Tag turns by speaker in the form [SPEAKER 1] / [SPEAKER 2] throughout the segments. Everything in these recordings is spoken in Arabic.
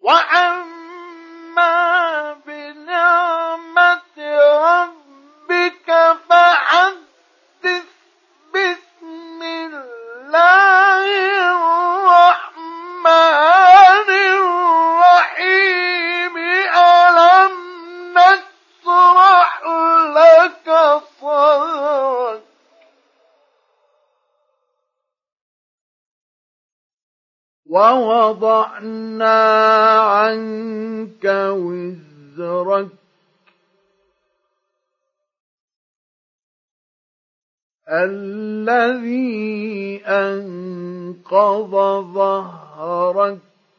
[SPEAKER 1] وأما بنعمة ربك فحدث. بسم الله الرحمن الرحيم. ألم نشرح لك صدرك ووضعنا عنك وزرك الذي أنقض ظهرك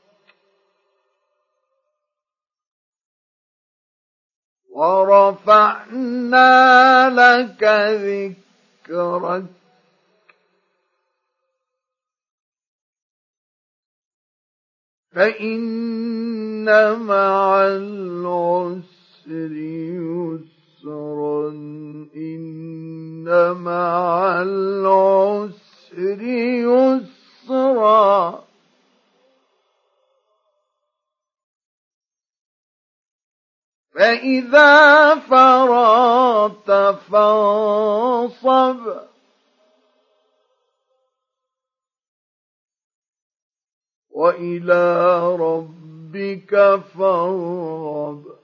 [SPEAKER 1] ورفعنا لك ذكرك فإن مع العسر يسرا. إن مع العسر يسرا. فإذا فرغت فانصب وإلى ربك فارغب.